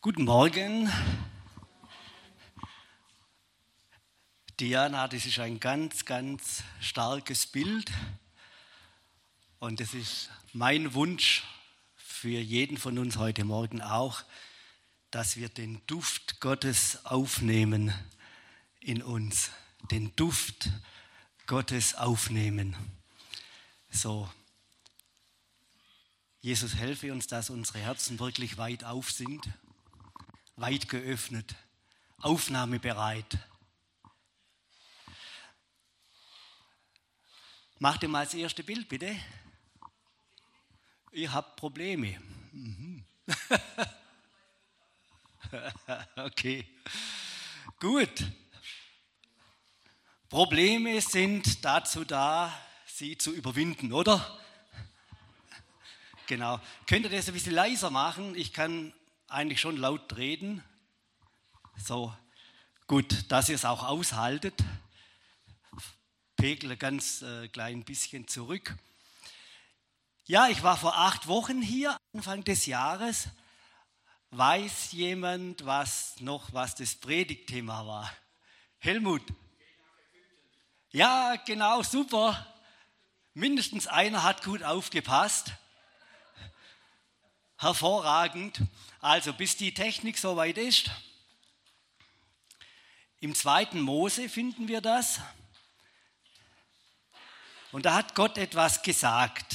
Guten Morgen. Diana, das ist ein ganz, ganz starkes Bild und das ist mein Wunsch für jeden von uns heute Morgen auch, dass wir den Duft Gottes aufnehmen in uns, den Duft Gottes aufnehmen. So, Jesus, helfe uns, dass unsere Herzen wirklich weit auf sind, weit geöffnet, aufnahmebereit. Mach dir mal das erste Bild, bitte. Ihr habt Probleme. Okay, gut. Probleme sind dazu da, sie zu überwinden, oder? Genau. Könnt ihr das ein bisschen leiser machen? Ich kann eigentlich schon laut reden. So, gut, dass ihr es auch aushaltet. Pegel ganz klein bisschen zurück. Ja, ich war vor 8 Wochen hier, Anfang des Jahres. Weiß jemand, was das Predigtthema war? Helmut? Ja, genau, super. Mindestens einer hat gut aufgepasst. Hervorragend. Also, bis die Technik soweit ist. Im 2. Mose finden wir das. Und da hat Gott etwas gesagt.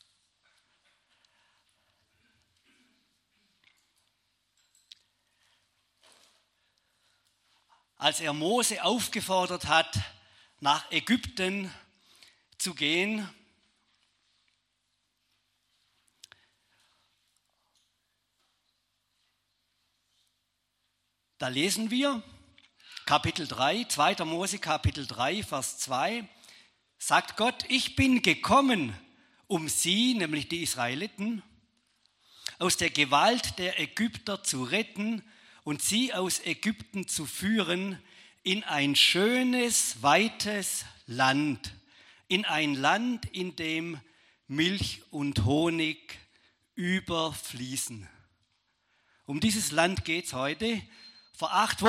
Als er Mose aufgefordert hat, nach Ägypten zu gehen, da lesen wir, Kapitel 3, 2. Mose, Kapitel 3, Vers 2, sagt Gott, ich bin gekommen, um sie, nämlich die Israeliten, aus der Gewalt der Ägypter zu retten und sie aus Ägypten zu führen in ein schönes, weites Land, in ein Land, in dem Milch und Honig überfließen. Um dieses Land geht es heute. Vor 8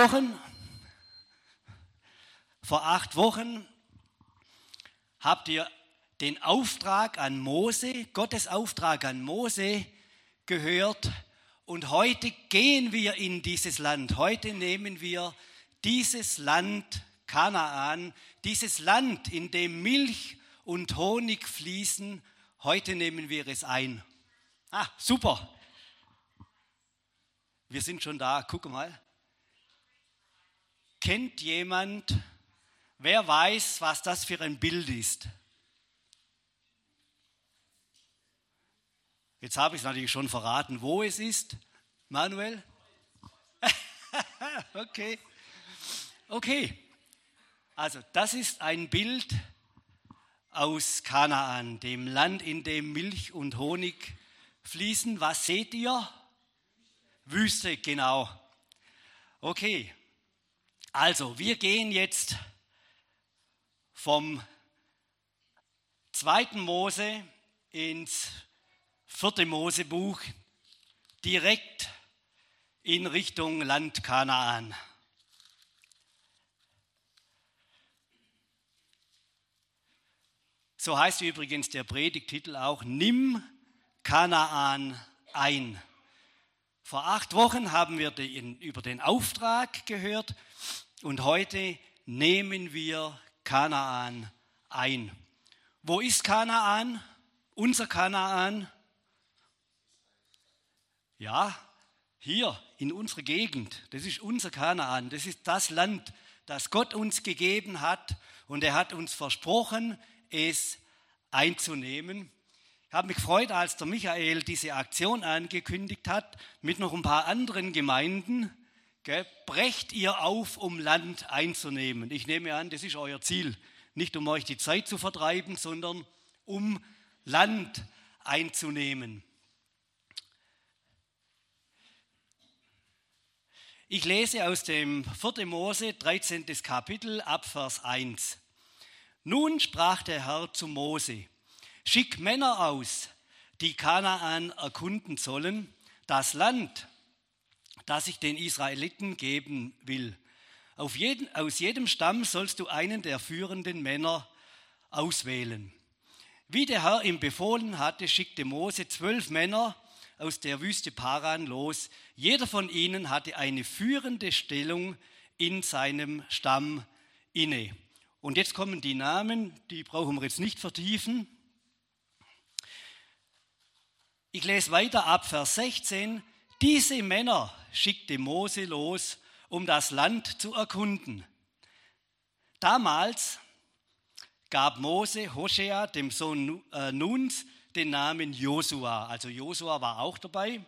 Wochen habt ihr den Auftrag an Mose, Gottes Auftrag an Mose gehört und heute gehen wir in dieses Land. Heute nehmen wir dieses Land Kanaan, dieses Land, in dem Milch und Honig fließen, heute nehmen wir es ein. Ah, super. Wir sind schon da, guck mal. Kennt jemand, wer weiß, was das für ein Bild ist? Jetzt habe ich es natürlich schon verraten, wo es ist. Manuel? Okay. Also das ist ein Bild aus Kanaan, dem Land, in dem Milch und Honig fließen. Was seht ihr? Wüste, genau. Okay. Also, wir gehen jetzt vom 2. Mose ins 4. Mosebuch direkt in Richtung Land Kanaan. So heißt übrigens der Predigttitel auch, Nimm Kanaan ein. Vor 8 Wochen haben wir über den Auftrag gehört und heute nehmen wir Kanaan ein. Wo ist Kanaan? Unser Kanaan? Ja, hier in unserer Gegend. Das ist unser Kanaan. Das ist das Land, das Gott uns gegeben hat und er hat uns versprochen, es einzunehmen. Ich habe mich gefreut, als der Michael diese Aktion angekündigt hat, mit noch ein paar anderen Gemeinden. Brecht ihr auf, um Land einzunehmen. Ich nehme an, das ist euer Ziel. Nicht um euch die Zeit zu vertreiben, sondern um Land einzunehmen. Ich lese aus dem 4. Mose, 13. Kapitel, ab Vers 1. Nun sprach der Herr zu Mose, schick Männer aus, die Kanaan erkunden sollen, das Land, das ich den Israeliten geben will. Aus jedem Stamm sollst du einen der führenden Männer auswählen. Wie der Herr ihm befohlen hatte, schickte Mose 12 Männer aus der Wüste Paran los. Jeder von ihnen hatte eine führende Stellung in seinem Stamm inne. Und jetzt kommen die Namen, die brauchen wir jetzt nicht vertiefen. Ich lese weiter ab Vers 16. Diese Männer schickte Mose los, um das Land zu erkunden. Damals gab Mose Hoschea, dem Sohn Nuns, den Namen Josua. Also Josua war auch dabei.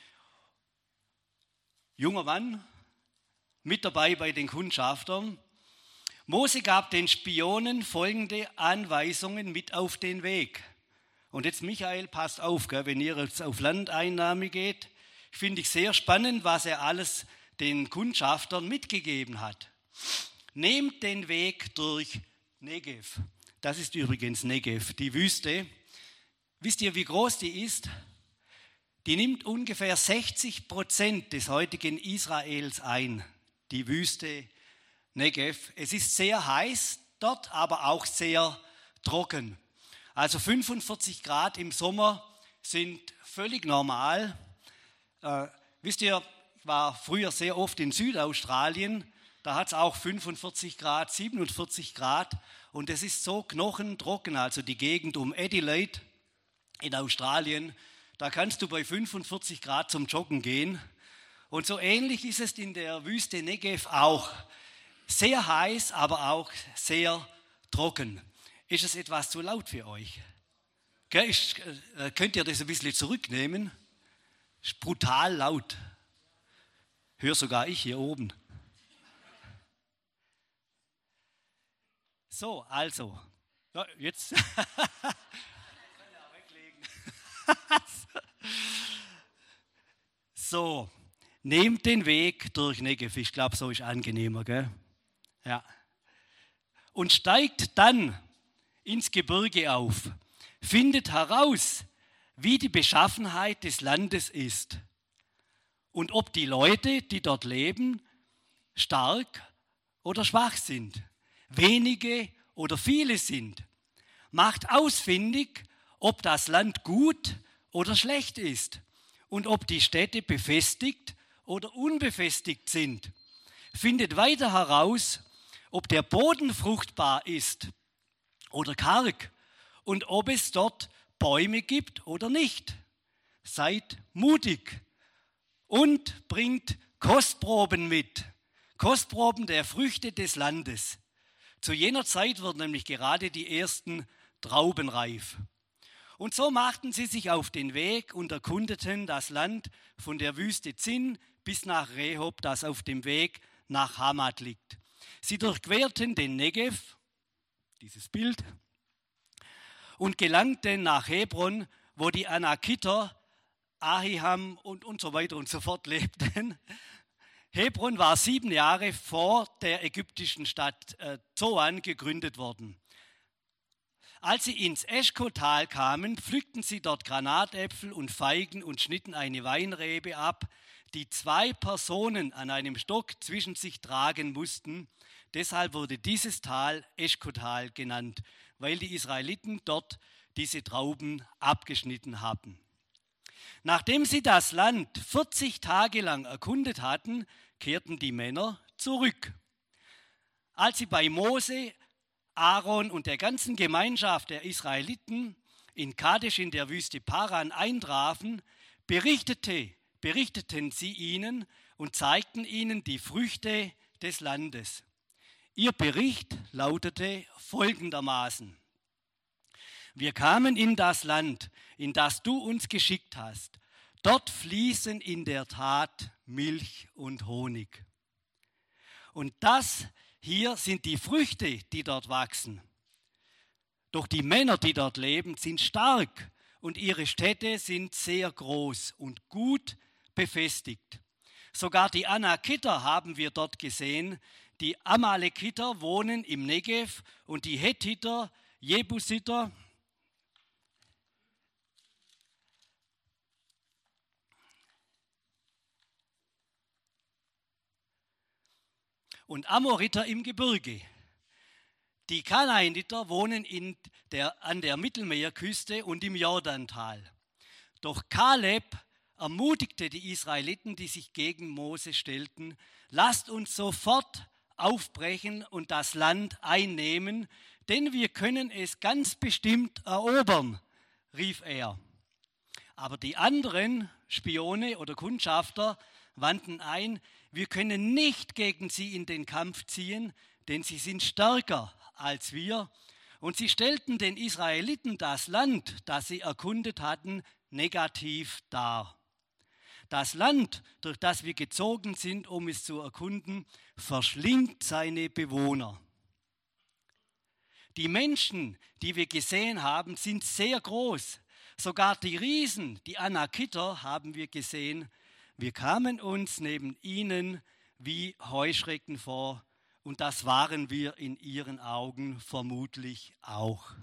Junger Mann, mit dabei bei den Kundschaftern. Mose gab den Spionen folgende Anweisungen mit auf den Weg. Und jetzt Michael, passt auf, gell, wenn ihr jetzt auf Landeinnahme geht. Finde ich sehr spannend, was er alles den Kundschaftern mitgegeben hat. Nehmt den Weg durch Negev. Das ist übrigens Negev, die Wüste. Wisst ihr, wie groß die ist? Die nimmt ungefähr 60% des heutigen Israels ein, die Wüste Negev. Es ist sehr heiß dort, aber auch sehr trocken. Also 45 Grad im Sommer sind völlig normal. Wisst ihr, ich war früher sehr oft in Südaustralien, da hat es auch 45 Grad, 47 Grad und es ist so knochentrocken, also die Gegend um Adelaide in Australien, da kannst du bei 45 Grad zum Joggen gehen. Und so ähnlich ist es in der Wüste Negev auch. Sehr heiß, aber auch sehr trocken. Ist es etwas zu laut für euch? Könnt ihr das ein bisschen zurücknehmen? Ist brutal laut. Hör sogar ich hier oben. So, also. Ja, jetzt. So, nehmt den Weg durch Negev. Ich glaube, so ist angenehmer, gell? Ja. Und steigt dann ins Gebirge auf. Findet heraus, wie die Beschaffenheit des Landes ist und ob die Leute, die dort leben, stark oder schwach sind, wenige oder viele sind. Macht ausfindig, ob das Land gut oder schlecht ist und ob die Städte befestigt oder unbefestigt sind. Findet weiter heraus, ob der Boden fruchtbar ist oder karg und ob es dort Bäume gibt oder nicht. Seid mutig und bringt Kostproben mit, Kostproben der Früchte des Landes. Zu jener Zeit wurden nämlich gerade die ersten Trauben reif. Und so machten sie sich auf den Weg und erkundeten das Land von der Wüste Zin bis nach Rehob, das auf dem Weg nach Hamat liegt. Sie durchquerten den Negev, dieses Bild, und gelangten nach Hebron, wo die Anakiter, Ahiham und so weiter und so fort lebten. Hebron war 7 Jahre vor der ägyptischen Stadt Zoan gegründet worden. Als sie ins Eschkotal kamen, pflückten sie dort Granatäpfel und Feigen und schnitten eine Weinrebe ab, die 2 Personen an einem Stock zwischen sich tragen mussten. Deshalb wurde dieses Tal Eschkotal genannt, weil die Israeliten dort diese Trauben abgeschnitten hatten. Nachdem sie das Land 40 Tage lang erkundet hatten, kehrten die Männer zurück. Als sie bei Mose, Aaron und der ganzen Gemeinschaft der Israeliten in Kadesh in der Wüste Paran eintrafen, berichteten sie ihnen und zeigten ihnen die Früchte des Landes. Ihr Bericht lautete folgendermaßen: Wir kamen in das Land, in das du uns geschickt hast. Dort fließen in der Tat Milch und Honig. Und das hier sind die Früchte, die dort wachsen. Doch die Männer, die dort leben, sind stark und ihre Städte sind sehr groß und gut befestigt. Sogar die Anakiter haben wir dort gesehen. Die Amalekiter wohnen im Negev und die Hethiter, Jebusiter, und Amoriter im Gebirge. Die Kanaaniter wohnen an der Mittelmeerküste und im Jordantal. Doch Kaleb ermutigte die Israeliten, die sich gegen Mose stellten: Lasst uns sofort aufbrechen und das Land einnehmen, denn wir können es ganz bestimmt erobern, rief er. Aber die anderen Spione oder Kundschafter wandten ein: Wir können nicht gegen sie in den Kampf ziehen, denn sie sind stärker als wir. Und sie stellten den Israeliten das Land, das sie erkundet hatten, negativ dar. Das Land, durch das wir gezogen sind, um es zu erkunden, verschlingt seine Bewohner. Die Menschen, die wir gesehen haben, sind sehr groß. Sogar die Riesen, die Anakiter, haben wir gesehen. Wir kamen uns neben ihnen wie Heuschrecken vor, und das waren wir in ihren Augen vermutlich auch.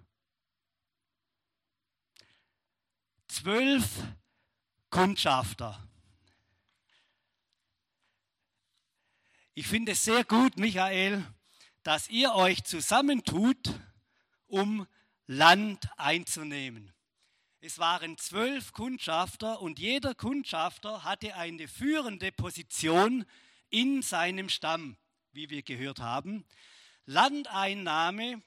12 Kundschafter. Ich finde es sehr gut, Michael, dass ihr euch zusammentut, um Land einzunehmen. Es waren 12 Kundschafter und jeder Kundschafter hatte eine führende Position in seinem Stamm, wie wir gehört haben. Landeinnahme,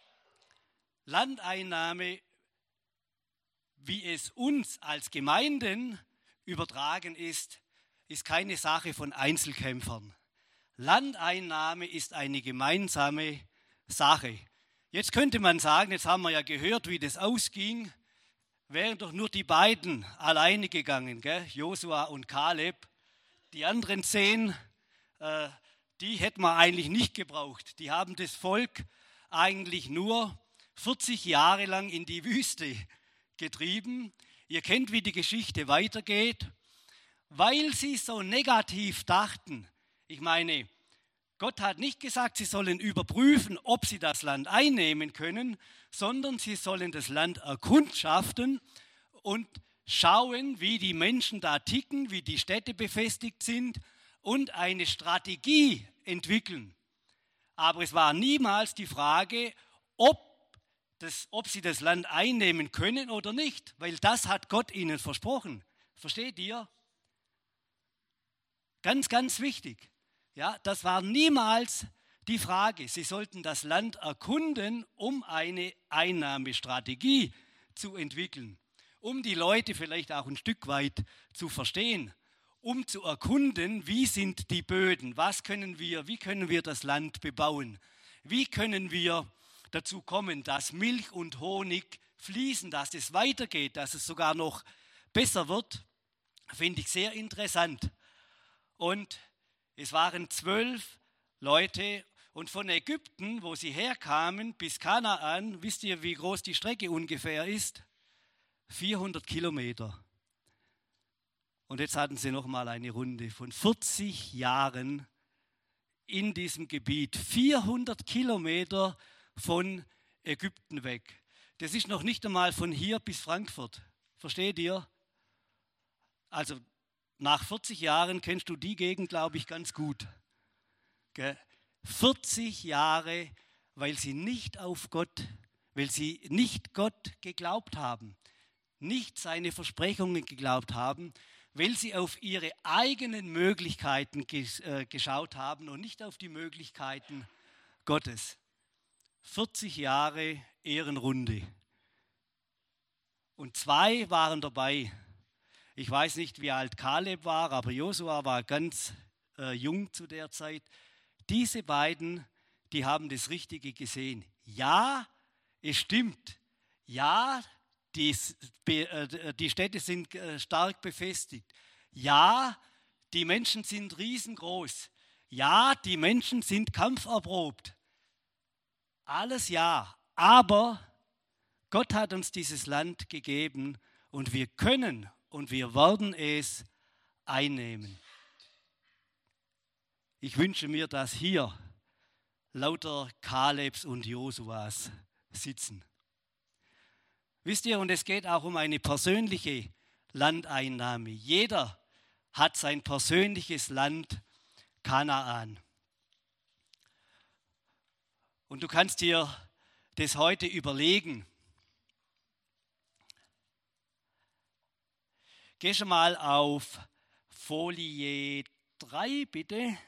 wie es uns als Gemeinden übertragen ist, ist keine Sache von Einzelkämpfern. Landeinnahme ist eine gemeinsame Sache. Jetzt könnte man sagen, jetzt haben wir ja gehört, wie das ausging, wären doch nur die beiden alleine gegangen, gell? Josua und Kaleb. Die anderen 10, die hätten wir eigentlich nicht gebraucht. Die haben das Volk eigentlich nur 40 Jahre lang in die Wüste getrieben. Ihr kennt, wie die Geschichte weitergeht. Weil sie so negativ dachten, ich meine, Gott hat nicht gesagt, sie sollen überprüfen, ob sie das Land einnehmen können, sondern sie sollen das Land erkundschaften und schauen, wie die Menschen da ticken, wie die Städte befestigt sind und eine Strategie entwickeln. Aber es war niemals die Frage, ob sie das Land einnehmen können oder nicht, weil das hat Gott ihnen versprochen. Versteht ihr? Ganz, ganz wichtig. Ja, das war niemals die Frage. Sie sollten das Land erkunden, um eine Einnahmestrategie zu entwickeln, um die Leute vielleicht auch ein Stück weit zu verstehen, um zu erkunden, wie sind die Böden, wie können wir das Land bebauen, wie können wir dazu kommen, dass Milch und Honig fließen, dass es weitergeht, dass es sogar noch besser wird, finde ich sehr interessant. Und es waren 12 Leute und von Ägypten, wo sie herkamen, bis Kanaan, wisst ihr, wie groß die Strecke ungefähr ist? 400 Kilometer. Und jetzt hatten sie nochmal eine Runde von 40 Jahren in diesem Gebiet. 400 Kilometer von Ägypten weg. Das ist noch nicht einmal von hier bis Frankfurt. Versteht ihr? Also nach 40 Jahren kennst du die Gegend, glaube ich, ganz gut. 40 Jahre, weil sie nicht Gott geglaubt haben, nicht seine Versprechungen geglaubt haben, weil sie auf ihre eigenen Möglichkeiten geschaut haben und nicht auf die Möglichkeiten Gottes. 40 Jahre Ehrenrunde. Und 2 waren dabei. Ich weiß nicht, wie alt Kaleb war, aber Josua war ganz jung zu der Zeit. Diese beiden, die haben das Richtige gesehen. Ja, es stimmt. Ja, die Städte sind stark befestigt. Ja, die Menschen sind riesengroß. Ja, die Menschen sind kampferprobt. Alles ja, aber Gott hat uns dieses Land gegeben und wir können und wir werden es einnehmen. Ich wünsche mir, dass hier lauter Kalebs und Josuas sitzen. Wisst ihr, und es geht auch um eine persönliche Landeinnahme. Jeder hat sein persönliches Land Kanaan. Und du kannst dir das heute überlegen. Geh schon mal auf Folie 3, bitte.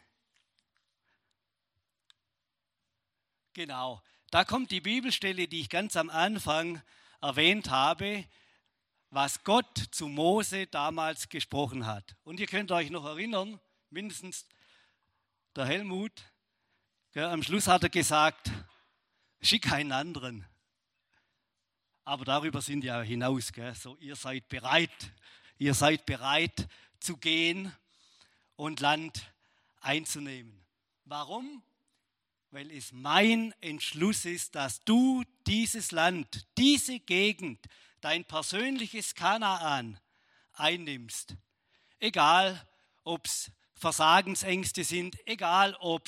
Genau, da kommt die Bibelstelle, die ich ganz am Anfang erwähnt habe, was Gott zu Mose damals gesprochen hat. Und ihr könnt euch noch erinnern, mindestens der Helmut, gell, am Schluss hat er gesagt, schick einen anderen. Aber darüber sind ja hinaus, gell, so ihr seid bereit zu gehen und Land einzunehmen. Warum? Weil es mein Entschluss ist, dass du dieses Land, diese Gegend, dein persönliches Kanaan einnimmst. Egal, ob es Versagensängste sind, egal, ob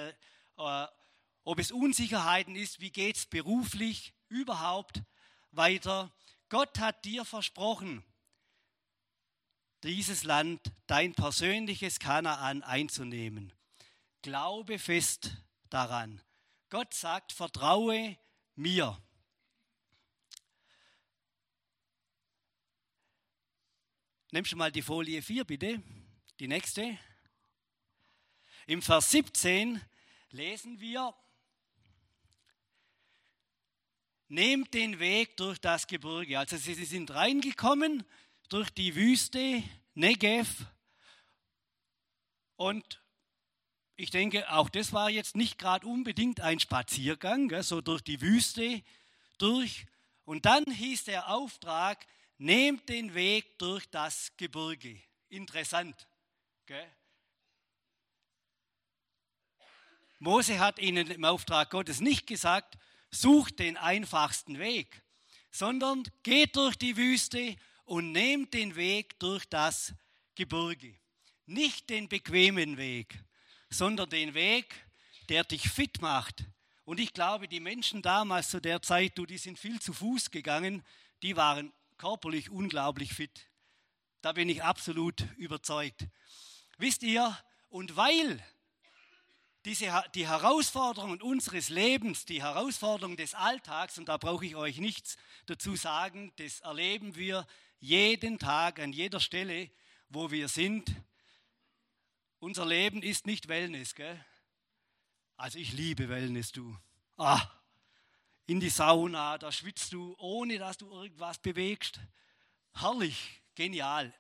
es Unsicherheiten ist, wie geht es beruflich überhaupt weiter. Gott hat dir versprochen, dieses Land, dein persönliches Kanaan einzunehmen. Glaube fest daran. Gott sagt, vertraue mir. Nimm schon mal die Folie 4, bitte. Die nächste. Im Vers 17 lesen wir, nehmt den Weg durch das Gebirge. Also sie sind reingekommen durch die Wüste Negev und ich denke, auch das war jetzt nicht gerade unbedingt ein Spaziergang, gell, so durch die Wüste durch. Und dann hieß der Auftrag, nehmt den Weg durch das Gebirge. Interessant. Gell? Mose hat ihnen im Auftrag Gottes nicht gesagt, sucht den einfachsten Weg, sondern geht durch die Wüste und nehmt den Weg durch das Gebirge. Nicht den bequemen Weg, sondern den Weg, der dich fit macht. Und ich glaube, die Menschen damals zu der Zeit, die sind viel zu Fuß gegangen, die waren körperlich unglaublich fit. Da bin ich absolut überzeugt. Wisst ihr, und weil die Herausforderungen unseres Lebens, die Herausforderungen des Alltags, und da brauche ich euch nichts dazu sagen, das erleben wir jeden Tag an jeder Stelle, wo wir sind. Unser Leben ist nicht Wellness, gell? Also ich liebe Wellness, du. In die Sauna, da schwitzt du, ohne dass du irgendwas bewegst. Herrlich, genial.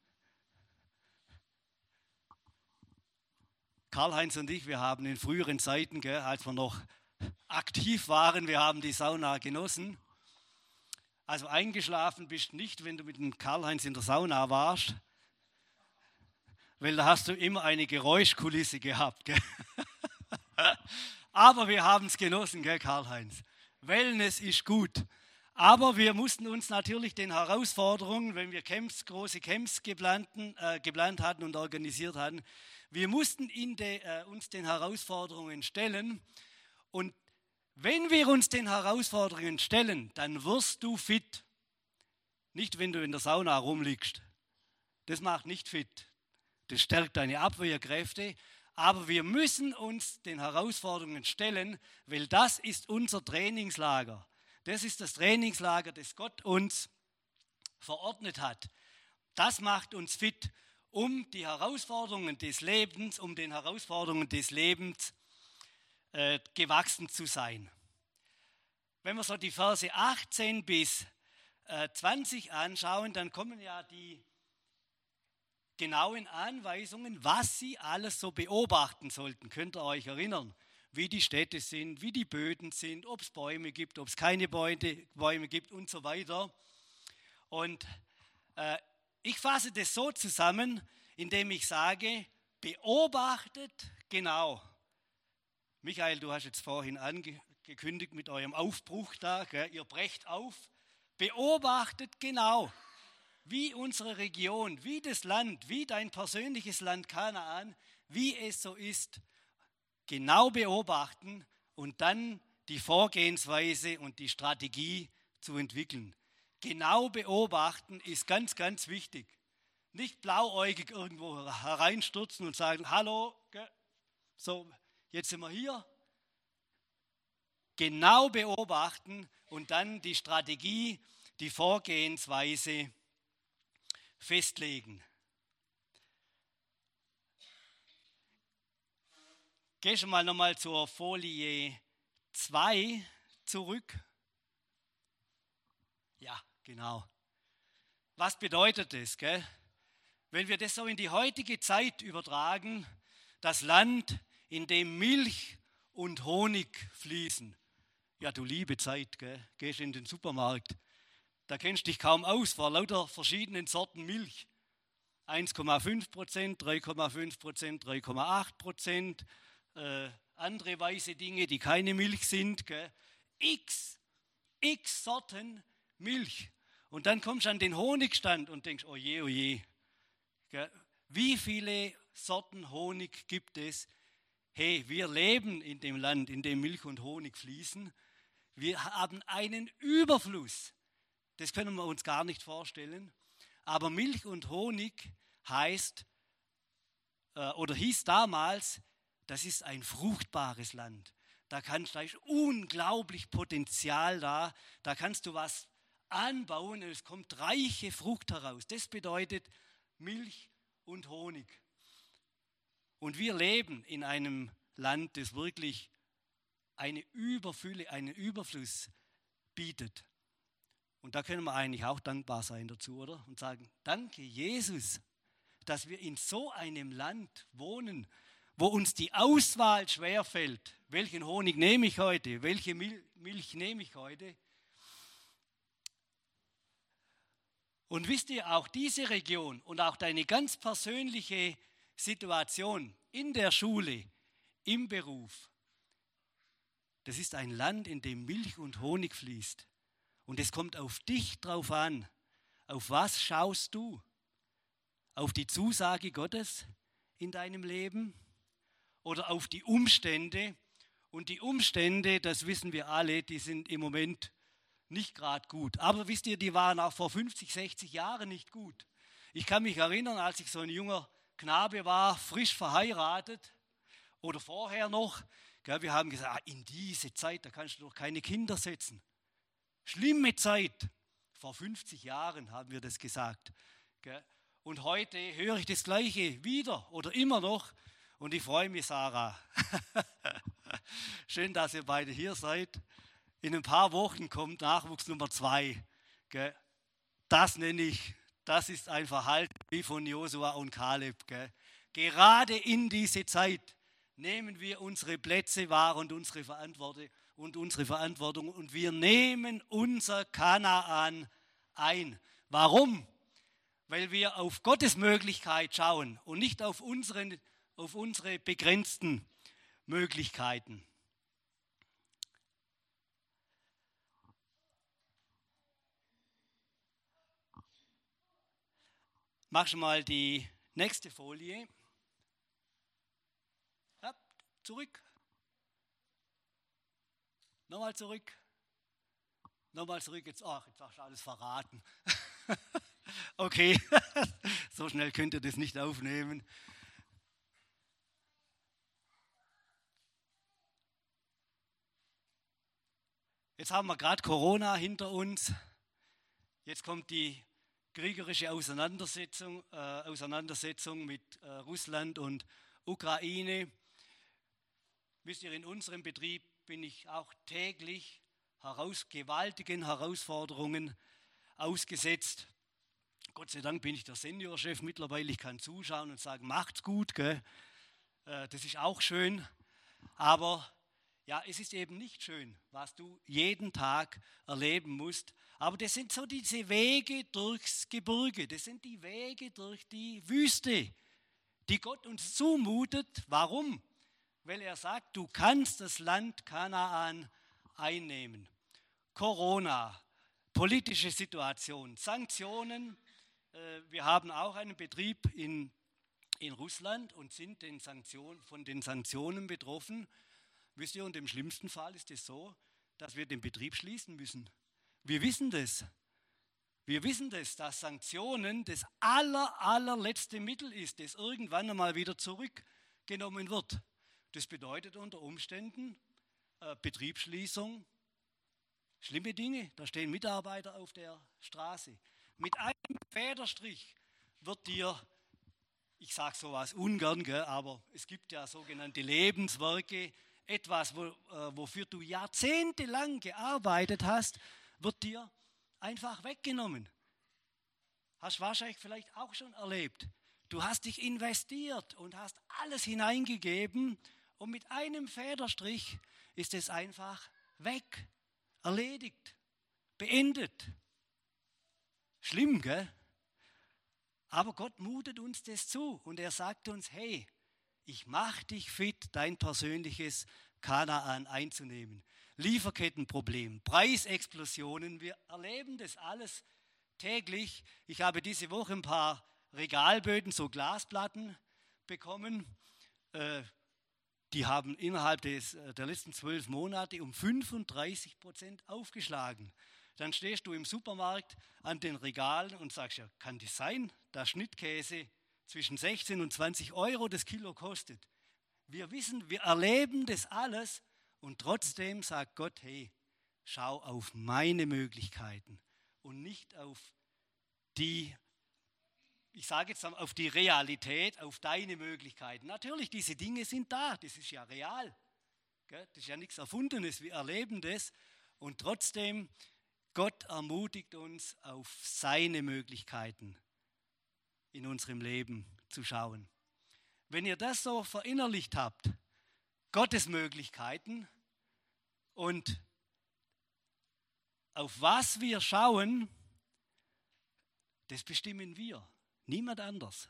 Karl-Heinz und ich, wir haben in früheren Zeiten, gell, als wir noch aktiv waren, wir haben die Sauna genossen. Also eingeschlafen bist nicht, wenn du mit dem Karl-Heinz in der Sauna warst. Weil da hast du immer eine Geräuschkulisse gehabt. Gell? Aber wir haben es genossen, gell, Karl-Heinz. Wellness ist gut. Aber wir mussten uns natürlich den Herausforderungen, wenn wir große Camps geplant hatten und organisiert hatten, wir mussten uns den Herausforderungen stellen. Und wenn wir uns den Herausforderungen stellen, dann wirst du fit. Nicht, wenn du in der Sauna rumliegst. Das macht nicht fit. Das stärkt deine Abwehrkräfte, aber wir müssen uns den Herausforderungen stellen, weil das ist unser Trainingslager. Das ist das Trainingslager, das Gott uns verordnet hat. Das macht uns fit, um die Herausforderungen des Lebens, um den Herausforderungen des Lebens gewachsen zu sein. Wenn wir so die Verse 18 bis 20 anschauen, dann kommen ja die genauen Anweisungen, was sie alles so beobachten sollten. Könnt ihr euch erinnern, wie die Städte sind, wie die Böden sind, ob es Bäume gibt, ob es keine Bäume gibt und so weiter. Und ich fasse das so zusammen, indem ich sage, beobachtet genau. Michael, du hast jetzt vorhin angekündigt mit eurem Aufbruch da, gell? Ihr brecht auf. Beobachtet genau, wie unsere Region, wie das Land, wie dein persönliches Land Kanaan, wie es so ist, genau beobachten und dann die Vorgehensweise und die Strategie zu entwickeln. Genau beobachten ist ganz, ganz wichtig. Nicht blauäugig irgendwo hereinstürzen und sagen, hallo, so, jetzt sind wir hier. genau beobachten und dann die Strategie, die Vorgehensweise festlegen. Geh schon mal nochmal zur Folie 2 zurück. Ja, genau. Was bedeutet das, gell? Wenn wir das so in die heutige Zeit übertragen, das Land, in dem Milch und Honig fließen. Ja, du liebe Zeit, gell? Gehst in den Supermarkt, da kennst du dich kaum aus vor lauter verschiedenen Sorten Milch. 1,5%, 3,5%, 3,8%, andere weiße Dinge, die keine Milch sind. Gell? X Sorten Milch. Und dann kommst du an den Honigstand und denkst, oh je, oh je. Gell? Wie viele Sorten Honig gibt es? Hey, wir leben in dem Land, in dem Milch und Honig fließen. Wir haben einen Überfluss. Das können wir uns gar nicht vorstellen. Aber Milch und Honig heißt oder hieß damals, das ist ein fruchtbares Land. Da ist unglaublich Potenzial da. Da kannst du was anbauen und es kommt reiche Frucht heraus. Das bedeutet Milch und Honig. Und wir leben in einem Land, das wirklich eine Überfülle, einen Überfluss bietet. Und da können wir eigentlich auch dankbar sein dazu, oder? Und sagen, danke Jesus, dass wir in so einem Land wohnen, wo uns die Auswahl schwerfällt. Welchen Honig nehme ich heute? Welche Milch nehme ich heute? Und wisst ihr, auch diese Region und auch deine ganz persönliche Situation in der Schule, im Beruf, das ist ein Land, in dem Milch und Honig fließt. Und es kommt auf dich drauf an. Auf was schaust du? Auf die Zusage Gottes in deinem Leben oder auf die Umstände? Und die Umstände, das wissen wir alle, die sind im Moment nicht gerade gut. Aber wisst ihr, die waren auch vor 50, 60 Jahren nicht gut. Ich kann mich erinnern, als ich so ein junger Knabe war, frisch verheiratet oder vorher noch, wir haben gesagt, in diese Zeit, da kannst du doch keine Kinder setzen. Schlimme Zeit. Vor 50 Jahren haben wir das gesagt. Und heute höre ich das Gleiche wieder oder immer noch. Und ich freue mich, Sarah. Schön, dass ihr beide hier seid. In ein paar Wochen kommt Nachwuchs Nummer 2. Das nenne ich, das ist ein Verhalten wie von Josua und Kaleb. Gerade in diese Zeit nehmen wir unsere Plätze wahr und unsere Verantwortung und wir nehmen unser Kanaan ein. Warum? Weil wir auf Gottes Möglichkeit schauen und nicht auf unsere begrenzten Möglichkeiten. Mach schon mal die nächste Folie. Ja, zurück. Nochmal zurück. Nochmal zurück. Jetzt hast du alles verraten. Okay, so schnell könnt ihr das nicht aufnehmen. Jetzt haben wir gerade Corona hinter uns. Jetzt kommt die kriegerische Auseinandersetzung mit Russland und Ukraine. Wisst ihr, in unserem Betrieb bin ich auch täglich gewaltigen Herausforderungen ausgesetzt. Gott sei Dank bin ich der Seniorchef mittlerweile. Ich kann zuschauen und sagen, macht's gut, gell? Das ist auch schön. Aber ja, es ist eben nicht schön, was du jeden Tag erleben musst. Aber das sind so diese Wege durchs Gebirge, das sind die Wege durch die Wüste, die Gott uns zumutet. Warum? Weil er sagt, du kannst das Land Kanaan einnehmen. Corona, politische Situation, Sanktionen. Wir haben auch einen Betrieb in Russland und sind von den Sanktionen betroffen. Wisst ihr, und im schlimmsten Fall ist es so, dass wir den Betrieb schließen müssen. Wir wissen das. Wir wissen das, dass Sanktionen das allerletzte Mittel ist, das irgendwann einmal wieder zurückgenommen wird. Das bedeutet unter Umständen, Betriebsschließung, schlimme Dinge, da stehen Mitarbeiter auf der Straße. Mit einem Federstrich wird dir, ich sage sowas ungern, gell, aber es gibt ja sogenannte Lebenswerke, etwas, wofür du jahrzehntelang gearbeitet hast, wird dir einfach weggenommen. Hast du wahrscheinlich vielleicht auch schon erlebt. Du hast dich investiert und hast alles hineingegeben und mit einem Federstrich ist es einfach weg, erledigt, beendet. Schlimm, gell? Aber Gott mutet uns das zu und er sagt uns, hey, ich mache dich fit, dein persönliches Kanaan einzunehmen. Lieferkettenproblem, Preisexplosionen, wir erleben das alles täglich. Ich habe diese Woche ein paar Regalböden, so Glasplatten bekommen. Die haben innerhalb der letzten 12 Monate um 35% aufgeschlagen. Dann stehst du im Supermarkt an den Regalen und sagst, ja, kann das sein, dass Schnittkäse zwischen 16 und 20 Euro das Kilo kostet? Wir wissen, wir erleben das alles und trotzdem sagt Gott, hey, schau auf meine Möglichkeiten und nicht auf die, ich sage jetzt auf die Realität, auf deine Möglichkeiten. Natürlich, diese Dinge sind da, das ist ja real. Gell? Das ist ja nichts Erfundenes, wir erleben das und trotzdem, Gott ermutigt uns, auf seine Möglichkeiten in unserem Leben zu schauen. Wenn ihr das so verinnerlicht habt, Gottes Möglichkeiten und auf was wir schauen, das bestimmen wir, niemand anders.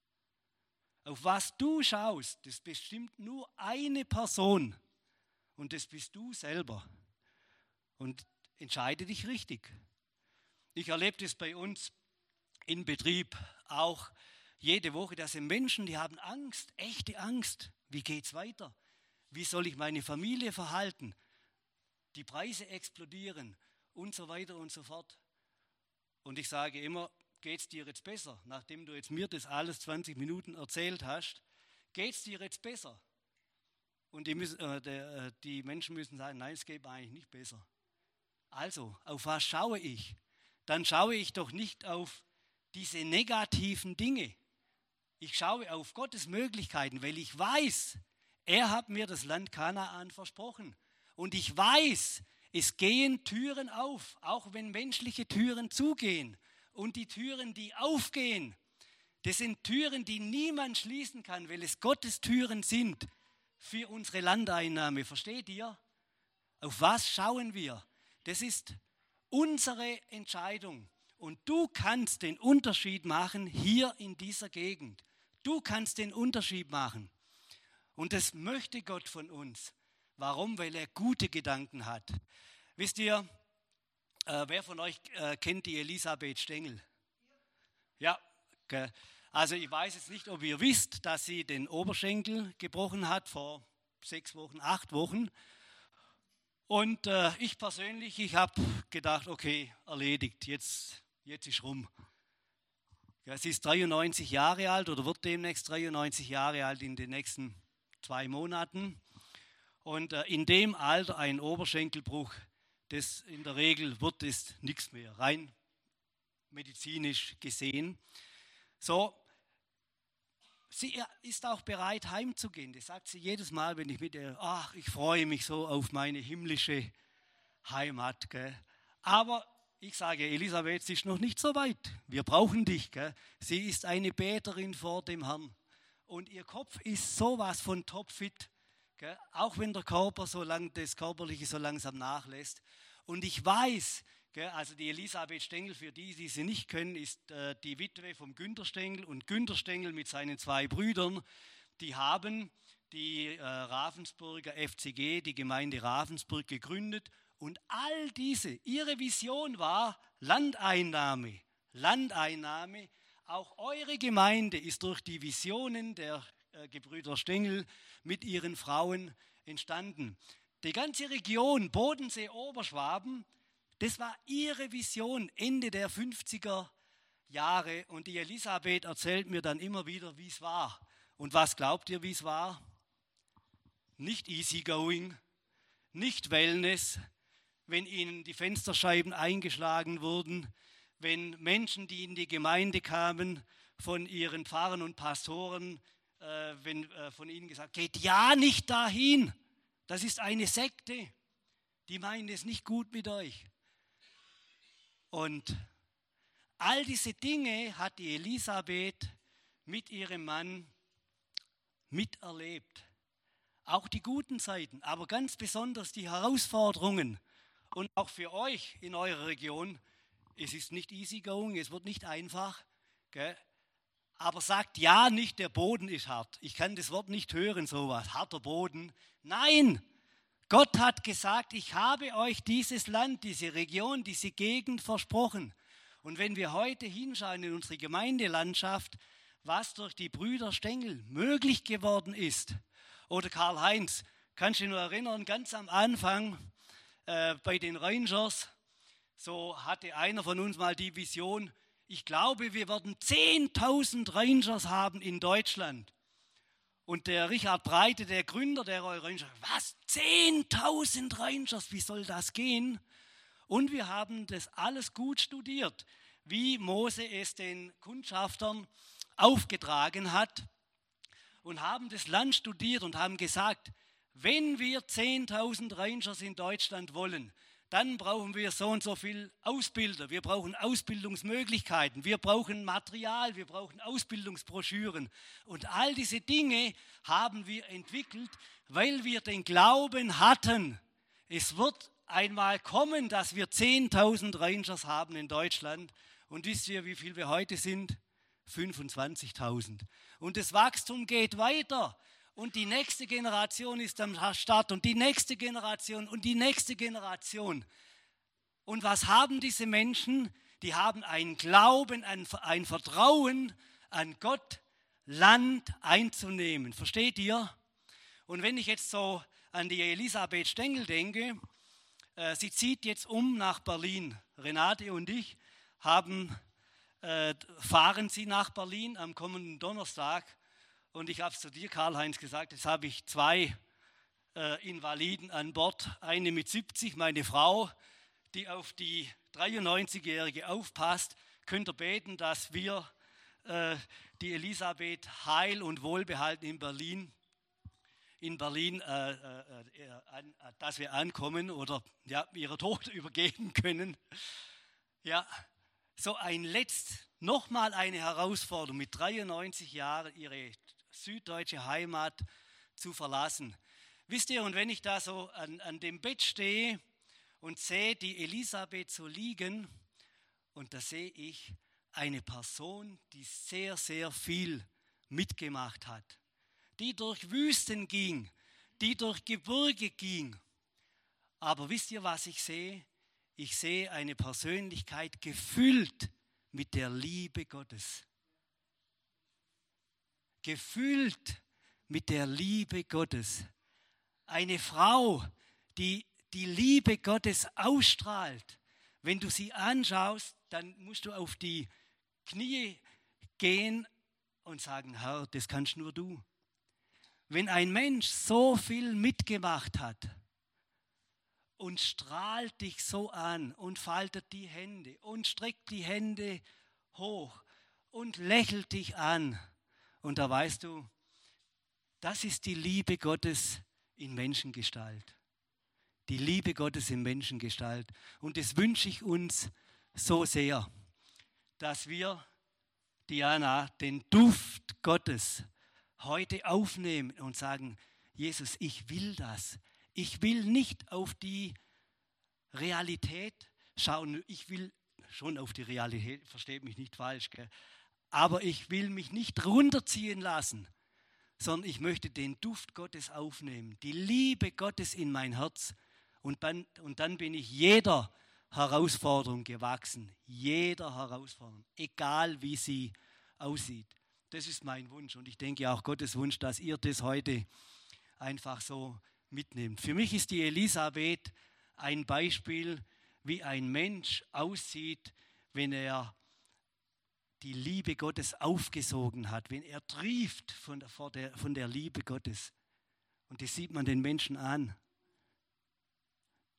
Auf was du schaust, das bestimmt nur eine Person und das bist du selber. Und entscheide dich richtig. Ich erlebe das bei uns in Betrieb auch jede Woche. Da sind Menschen, die haben Angst, echte Angst. Wie geht es weiter? Wie soll ich meine Familie verhalten? Die Preise explodieren und so weiter und so fort. Und ich sage immer, geht es dir jetzt besser? Nachdem du jetzt mir das alles 20 Minuten erzählt hast, geht es dir jetzt besser? Und die Menschen müssen sagen, nein, es geht mir eigentlich nicht besser. Also, auf was schaue ich? Dann schaue ich doch nicht auf diese negativen Dinge. Ich schaue auf Gottes Möglichkeiten, weil ich weiß, er hat mir das Land Kanaan versprochen. Und ich weiß, es gehen Türen auf, auch wenn menschliche Türen zugehen. Und die Türen, die aufgehen, das sind Türen, die niemand schließen kann, weil es Gottes Türen sind für unsere Landeinnahme. Versteht ihr? Auf was schauen wir? Das ist unsere Entscheidung. Und du kannst den Unterschied machen hier in dieser Gegend. Du kannst den Unterschied machen. Und das möchte Gott von uns. Warum? Weil er gute Gedanken hat. Wisst ihr, wer von euch kennt die Elisabeth Stengel? Ja, okay. Also ich weiß jetzt nicht, ob ihr wisst, dass sie den Oberschenkel gebrochen hat vor 6 Wochen, 8 Wochen. Und ich persönlich, ich habe gedacht, okay, erledigt, jetzt ist rum. Ja, sie ist 93 Jahre alt oder wird demnächst 93 Jahre alt in den nächsten 2 Monaten. Und in dem Alter ein Oberschenkelbruch, das in der Regel wird es nichts mehr, rein medizinisch gesehen. So, sie ist auch bereit, heimzugehen. Das sagt sie jedes Mal, wenn ich mit ihr, ach, ich freue mich so auf meine himmlische Heimat. Gell? Aber ich sage, Elisabeth, sie ist noch nicht so weit. Wir brauchen dich. Gell? Sie ist eine Beterin vor dem Herrn. Und ihr Kopf ist sowas von topfit. Gell? Auch wenn der Körper das Körperliche so langsam nachlässt. Und ich weiß, also die Elisabeth Stengel, für die sie nicht können, ist die Witwe vom Günter Stengel. Und Günter Stengel mit seinen 2 Brüdern, die haben die Ravensburger FCG, die Gemeinde Ravensburg, gegründet. Und all ihre Vision war Landeinnahme. Landeinnahme. Auch eure Gemeinde ist durch die Visionen der Gebrüder Stengel mit ihren Frauen entstanden. Die ganze Region Bodensee, Oberschwaben, das war ihre Vision Ende der 50er Jahre. Und die Elisabeth erzählt mir dann immer wieder, wie es war. Und was glaubt ihr, wie es war? Nicht easy going. nicht Wellness, wenn ihnen die Fensterscheiben eingeschlagen wurden, wenn Menschen, die in die Gemeinde kamen, von ihren Pfarrern und Pastoren, wenn von ihnen gesagt, geht ja nicht dahin, das ist eine Sekte, die meinen es nicht gut mit euch. Und all diese Dinge hat die Elisabeth mit ihrem Mann miterlebt. Auch die guten Seiten, aber ganz besonders die Herausforderungen. Und auch für euch in eurer Region, es ist nicht easy going, es wird nicht einfach. Gell? Aber sagt ja nicht, der Boden ist hart. Ich kann das Wort nicht hören, sowas, harter Boden. Nein, Gott hat gesagt, ich habe euch dieses Land, diese Region, diese Gegend versprochen. Und wenn wir heute hinschauen in unsere Gemeindelandschaft, was durch die Brüder Stengel möglich geworden ist. Oder Karl-Heinz, kannst du dich noch erinnern, ganz am Anfang bei den Rangers, so hatte einer von uns mal die Vision, ich glaube, wir werden 10.000 Rangers haben in Deutschland. Und der Richard Breite, der Gründer der Rangers, was, 10.000 Rangers, wie soll das gehen? Und wir haben das alles gut studiert, wie Mose es den Kundschaftern aufgetragen hat und haben das Land studiert und haben gesagt, wenn wir 10.000 Rangers in Deutschland wollen, dann brauchen wir so und so viel Ausbilder, wir brauchen Ausbildungsmöglichkeiten, wir brauchen Material, wir brauchen Ausbildungsbroschüren. Und all diese Dinge haben wir entwickelt, weil wir den Glauben hatten, es wird einmal kommen, dass wir 10.000 Rangers haben in Deutschland. Und wisst ihr, wie viel wir heute sind? 25.000. Und das Wachstum geht weiter. Und die nächste Generation ist am Start und die nächste Generation und die nächste Generation. Und was haben diese Menschen? Die haben einen Glauben, ein Vertrauen an Gott, Land einzunehmen. Versteht ihr? Und wenn ich jetzt so an die Elisabeth Stengel denke, sie zieht jetzt um nach Berlin. Renate und ich fahren sie nach Berlin am kommenden Donnerstag. Und ich habe es zu dir, Karl-Heinz, gesagt, jetzt habe ich 2 Invaliden an Bord. Eine mit 70, meine Frau, die auf die 93-Jährige aufpasst. Könnt ihr beten, dass wir die Elisabeth heil und wohlbehalten in Berlin, dass wir ankommen oder ja, ihrer Tod übergeben können. Ja, so nochmal eine Herausforderung, mit 93 Jahren ihre süddeutsche Heimat zu verlassen. Wisst ihr, und wenn ich da so an dem Bett stehe und sehe die Elisabeth so liegen, und da sehe ich eine Person, die sehr, sehr viel mitgemacht hat, die durch Wüsten ging, die durch Gebirge ging. Aber wisst ihr, was ich sehe? Ich sehe eine Persönlichkeit gefüllt mit der Liebe Gottes. Gefüllt mit der Liebe Gottes. Eine Frau, die die Liebe Gottes ausstrahlt. Wenn du sie anschaust, dann musst du auf die Knie gehen und sagen, Herr, das kannst nur du. Wenn ein Mensch so viel mitgemacht hat und strahlt dich so an und faltet die Hände und streckt die Hände hoch und lächelt dich an, und da weißt du, das ist die Liebe Gottes in Menschengestalt. Die Liebe Gottes in Menschengestalt. Und das wünsche ich uns so sehr, dass wir, Diana, den Duft Gottes heute aufnehmen und sagen, Jesus, ich will das. Ich will nicht auf die Realität schauen. Ich will schon auf die Realität, versteht mich nicht falsch, gell? Aber ich will mich nicht runterziehen lassen, sondern ich möchte den Duft Gottes aufnehmen, die Liebe Gottes in mein Herz. Und dann bin ich jeder Herausforderung gewachsen, jeder Herausforderung, egal wie sie aussieht. Das ist mein Wunsch und ich denke auch Gottes Wunsch, dass ihr das heute einfach so mitnehmt. Für mich ist die Elisabeth ein Beispiel, wie ein Mensch aussieht, wenn er die Liebe Gottes aufgesogen hat, wenn er trieft von der Liebe Gottes. Und das sieht man den Menschen an.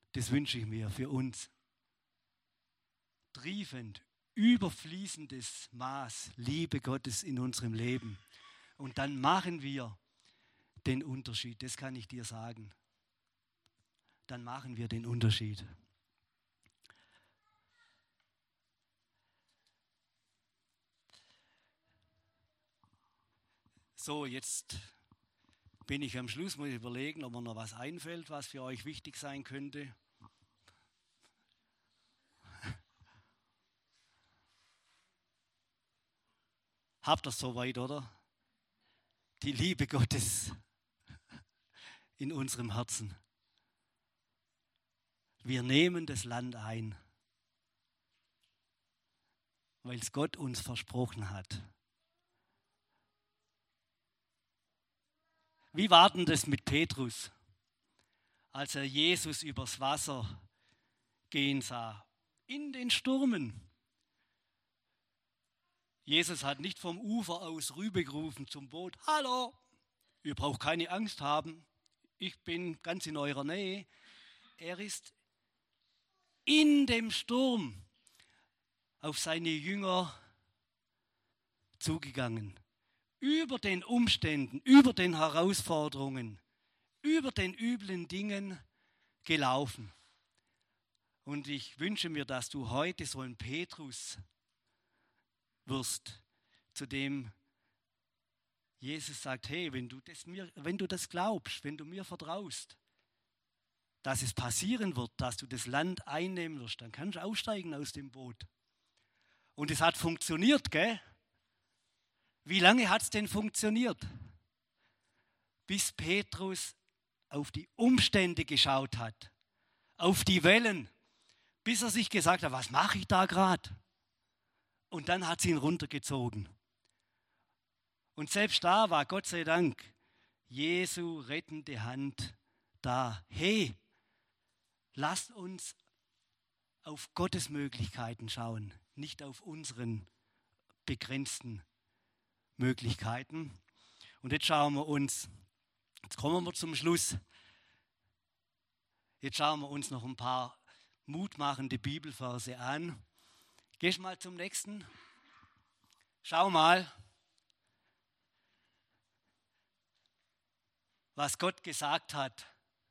Das wünsche ich mir für uns. Triefend, überfließendes Maß Liebe Gottes in unserem Leben. Und dann machen wir den Unterschied, das kann ich dir sagen. Dann machen wir den Unterschied. So, jetzt bin ich am Schluss, muss ich überlegen, ob mir noch was einfällt, was für euch wichtig sein könnte. Habt ihr es soweit, oder? Die Liebe Gottes in unserem Herzen. Wir nehmen das Land ein, weil es Gott uns versprochen hat. Wie war denn das mit Petrus, als er Jesus übers Wasser gehen sah? In den Stürmen. Jesus hat nicht vom Ufer aus rübergerufen zum Boot: Hallo, ihr braucht keine Angst haben, ich bin ganz in eurer Nähe. Er ist in dem Sturm auf seine Jünger zugegangen. Über den Umständen, über den Herausforderungen, über den üblen Dingen gelaufen. Und ich wünsche mir, dass du heute so ein Petrus wirst, zu dem Jesus sagt: Hey, wenn du das glaubst, wenn du mir vertraust, dass es passieren wird, dass du das Land einnehmen wirst, dann kannst du aussteigen aus dem Boot. Und es hat funktioniert, gell? Wie lange hat es denn funktioniert? Bis Petrus auf die Umstände geschaut hat, auf die Wellen, bis er sich gesagt hat: Was mache ich da gerade? Und dann hat sie ihn runtergezogen. Und selbst da war Gott sei Dank Jesu rettende Hand da. Hey, lasst uns auf Gottes Möglichkeiten schauen, nicht auf unseren begrenzten Möglichkeiten. Und jetzt jetzt kommen wir zum Schluss. Jetzt schauen wir uns noch ein paar mutmachende Bibelverse an. Gehst mal zum nächsten. Schau mal, was Gott gesagt hat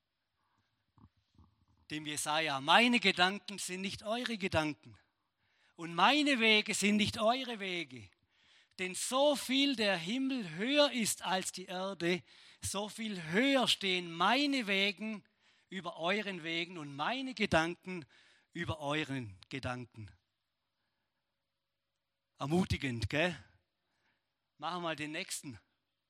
dem Jesaja: Meine Gedanken sind nicht eure Gedanken und meine Wege sind nicht eure Wege. Denn so viel der Himmel höher ist als die Erde, so viel höher stehen meine Wegen über euren Wegen und meine Gedanken über euren Gedanken. Ermutigend, gell? Machen wir mal den nächsten.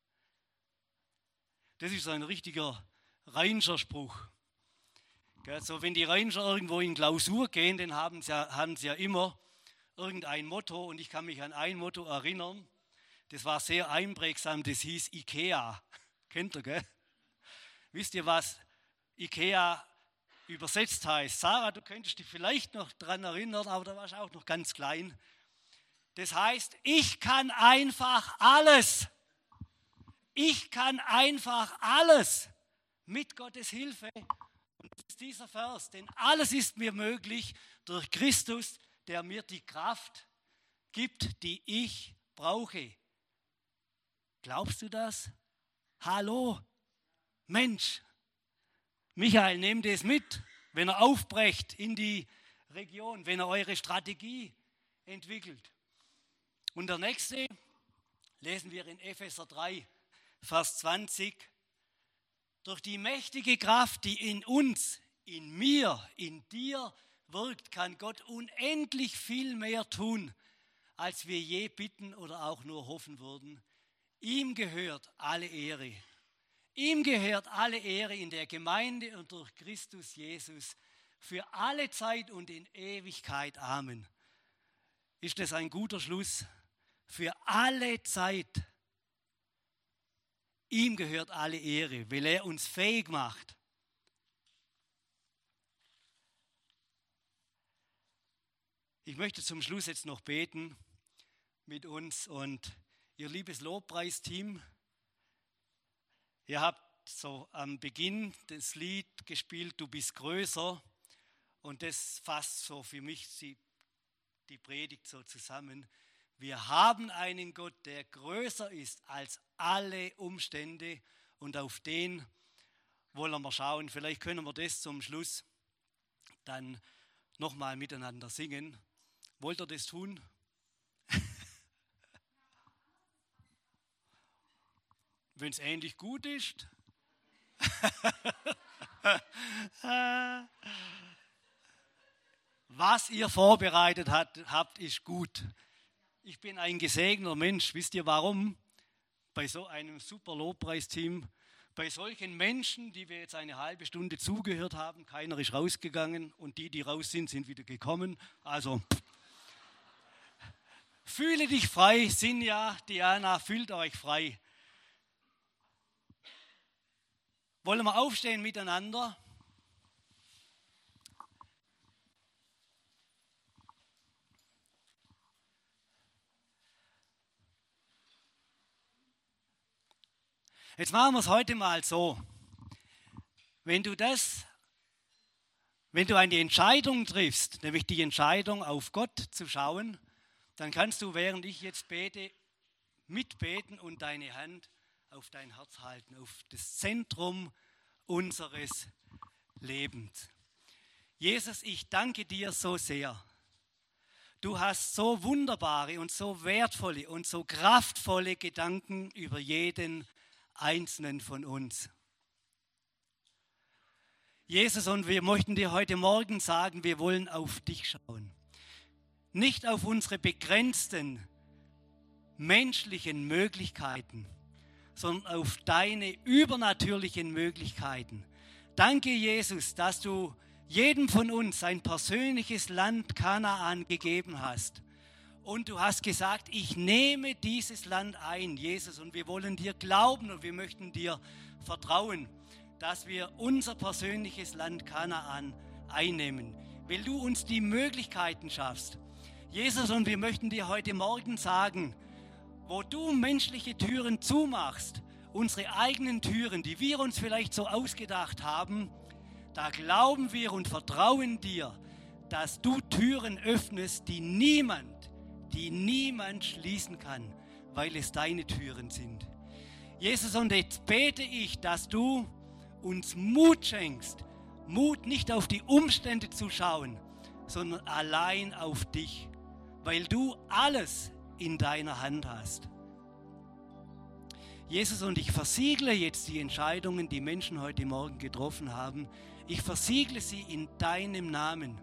Das ist so ein richtiger Ranger-Spruch. So, wenn die Ranger irgendwo in Klausur gehen, dann haben sie ja immer irgendein Motto. Und ich kann mich an ein Motto erinnern, das war sehr einprägsam, das hieß Ikea. Kennt ihr, gell? Wisst ihr, was Ikea übersetzt heißt? Sarah, du könntest dich vielleicht noch daran erinnern, aber da warst du auch noch ganz klein. Das heißt, ich kann einfach alles. Ich kann einfach alles mit Gottes Hilfe. Und das ist dieser Vers, denn alles ist mir möglich durch Christus, der mir die Kraft gibt, die ich brauche. Glaubst du das? Hallo, Mensch. Michael, nehmt es mit, wenn er aufbrecht in die Region, wenn er eure Strategie entwickelt. Und der nächste lesen wir in Epheser 3, Vers 20. Durch die mächtige Kraft, die in uns, in mir, in dir wirkt, kann Gott unendlich viel mehr tun, als wir je bitten oder auch nur hoffen würden. Ihm gehört alle Ehre. Ihm gehört alle Ehre in der Gemeinde und durch Christus Jesus für alle Zeit und in Ewigkeit. Amen. Ist das ein guter Schluss? Für alle Zeit. Ihm gehört alle Ehre, weil er uns fähig macht. Ich möchte zum Schluss jetzt noch beten mit uns und ihr liebes Lobpreisteam, ihr habt so am Beginn das Lied gespielt, Du bist größer. Und das fasst so für mich die Predigt so zusammen. Wir haben einen Gott, der größer ist als alle Umstände, und auf den wollen wir schauen. Vielleicht können wir das zum Schluss dann nochmal miteinander singen. Wollt ihr das tun? Wenn es ähnlich gut ist. Was ihr vorbereitet habt, ist gut. Ich bin ein gesegneter Mensch. Wisst ihr warum? Bei so einem super Lobpreisteam, bei solchen Menschen, die wir jetzt eine halbe Stunde zugehört haben, keiner ist rausgegangen und die raus sind, sind wieder gekommen. Also, fühle dich frei, Sinja, Diana, fühlt euch frei. Wollen wir aufstehen miteinander? Jetzt machen wir es heute mal so. Wenn du eine Entscheidung triffst, nämlich die Entscheidung, auf Gott zu schauen, dann kannst du, während ich jetzt bete, mitbeten und deine Hand auf dein Herz halten, auf das Zentrum unseres Lebens. Jesus, ich danke dir so sehr. Du hast so wunderbare und so wertvolle und so kraftvolle Gedanken über jeden Einzelnen von uns. Jesus, und wir möchten dir heute Morgen sagen, wir wollen auf dich schauen. Nicht auf unsere begrenzten menschlichen Möglichkeiten, sondern auf deine übernatürlichen Möglichkeiten. Danke, Jesus, dass du jedem von uns ein persönliches Land Kanaan gegeben hast. Und du hast gesagt, ich nehme dieses Land ein, Jesus, und wir wollen dir glauben und wir möchten dir vertrauen, dass wir unser persönliches Land Kanaan einnehmen, weil du uns die Möglichkeiten schaffst. Jesus, und wir möchten dir heute Morgen sagen, wo du menschliche Türen zumachst, unsere eigenen Türen, die wir uns vielleicht so ausgedacht haben, da glauben wir und vertrauen dir, dass du Türen öffnest, die niemand schließen kann, weil es deine Türen sind. Jesus, und jetzt bete ich, dass du uns Mut schenkst, Mut nicht auf die Umstände zu schauen, sondern allein auf dich, weil du alles in deiner Hand hast. Jesus, und ich versiegle jetzt die Entscheidungen, die Menschen heute Morgen getroffen haben. Ich versiegle sie in deinem Namen.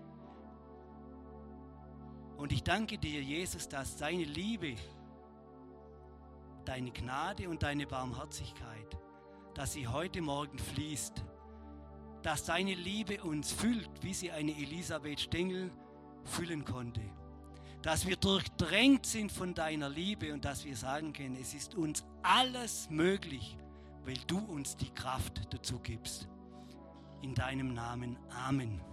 Und ich danke dir, Jesus, dass deine Liebe, deine Gnade und deine Barmherzigkeit, dass sie heute Morgen fließt, dass deine Liebe uns füllt, wie sie eine Elisabeth Stengel füllen konnte, dass wir durchdrängt sind von deiner Liebe und dass wir sagen können, es ist uns alles möglich, weil du uns die Kraft dazu gibst. In deinem Namen. Amen.